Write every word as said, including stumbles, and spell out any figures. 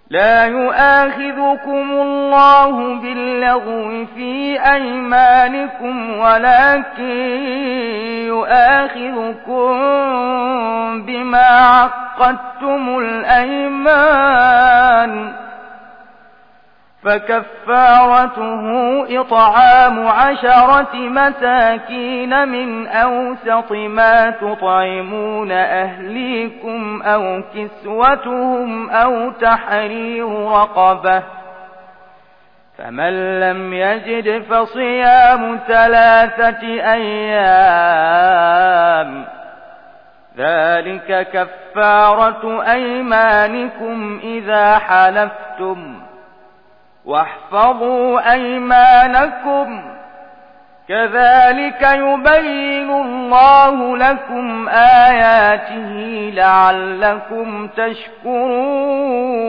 لا يؤاخذكم الله باللغو في أيمانكم ولكن يؤاخذكم بما عقدتم الأيمان، فكفارته إطعام عشرة مساكين من أوسط ما تطعمون أهليكم أو كسوتهم أو تحرير رقبة، فمن لم يجد فصيام ثلاثة أيام، ذلك كفارة أيمانكم إذا حلفتم، واحفظوا أيمانكم، كذلك يبين الله لكم آياته لعلكم تشكرون.